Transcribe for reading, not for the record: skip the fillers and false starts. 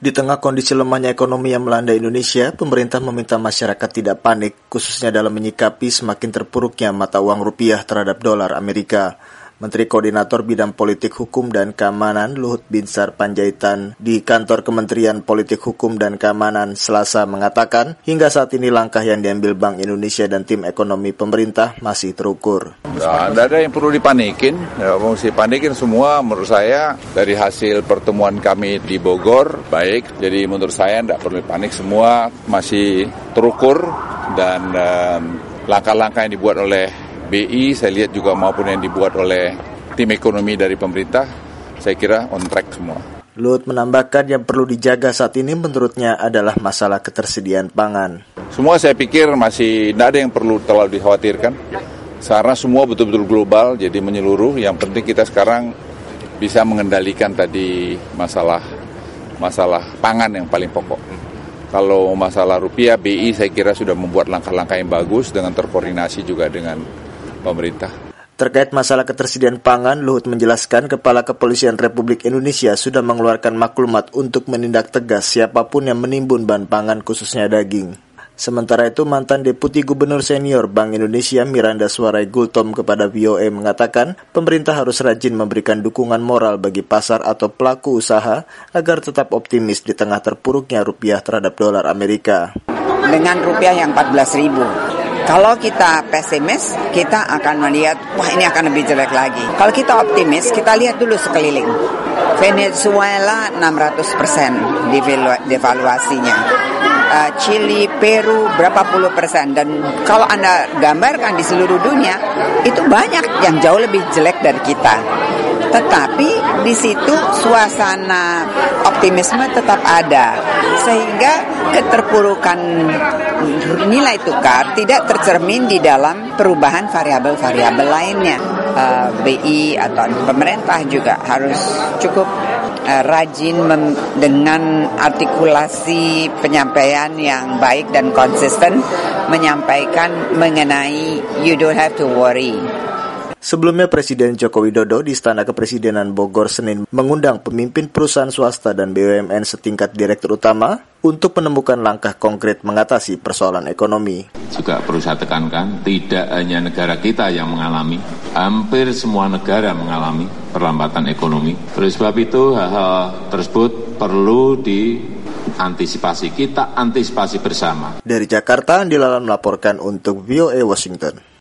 Di tengah kondisi lemahnya ekonomi yang melanda Indonesia, pemerintah meminta masyarakat tidak panik, khususnya dalam menyikapi semakin terpuruknya mata uang rupiah terhadap dolar Amerika. Menteri Koordinator Bidang Politik Hukum dan Keamanan Luhut Binsar Panjaitan di kantor Kementerian Politik Hukum dan Keamanan Selasa mengatakan, hingga saat ini langkah yang diambil Bank Indonesia dan tim ekonomi pemerintah masih terukur. Tidak ada yang perlu dipanikin, mesti panikin semua menurut saya dari hasil pertemuan kami di Bogor, baik. Jadi menurut saya tidak perlu panik, semua masih terukur dan langkah-langkah yang dibuat oleh BI, saya lihat juga maupun yang dibuat oleh tim ekonomi dari pemerintah, saya kira on track semua. Luhut menambahkan yang perlu dijaga saat ini menurutnya adalah masalah ketersediaan pangan. Semua saya pikir masih tidak ada yang perlu terlalu dikhawatirkan, karena semua betul-betul global, jadi menyeluruh. Yang penting kita sekarang bisa mengendalikan tadi masalah pangan yang paling pokok. Kalau masalah rupiah, BI saya kira sudah membuat langkah-langkah yang bagus dengan terkoordinasi juga dengan pemerintah. Terkait masalah ketersediaan pangan, Luhut menjelaskan Kepala Kepolisian Republik Indonesia sudah mengeluarkan maklumat untuk menindak tegas siapapun yang menimbun bahan pangan khususnya daging. Sementara itu, mantan Deputi Gubernur Senior Bank Indonesia Miranda Suarai Gultom kepada VOA mengatakan pemerintah harus rajin memberikan dukungan moral bagi pasar atau pelaku usaha agar tetap optimis di tengah terpuruknya rupiah terhadap dolar Amerika. Dengan rupiah yang 14.000. Kalau kita pesimis, kita akan melihat, wah ini akan lebih jelek lagi. Kalau kita optimis, kita lihat dulu sekeliling. Venezuela 600% devaluasinya. Chili, Peru berapa puluh persen. Dan kalau Anda gambarkan di seluruh dunia, itu banyak yang jauh lebih jelek dari kita. Tetapi di situ suasana optimisme tetap ada, sehingga keterpurukan nilai tukar tidak tercermin di dalam perubahan variabel-variabel lainnya. BI atau pemerintah juga harus cukup rajin dengan artikulasi penyampaian yang baik dan konsisten menyampaikan mengenai you don't have to worry. Sebelumnya Presiden Joko Widodo di Istana Kepresidenan Bogor Senin mengundang pemimpin perusahaan swasta dan BUMN setingkat direktur utama untuk menemukan langkah konkret mengatasi persoalan ekonomi. Juga perlu saya tekankan, tidak hanya negara kita yang mengalami, hampir semua negara mengalami perlambatan ekonomi. Oleh sebab itu, hal-hal tersebut perlu diantisipasi. Kita antisipasi bersama. Dari Jakarta, Andi Lalan melaporkan untuk VOA Washington.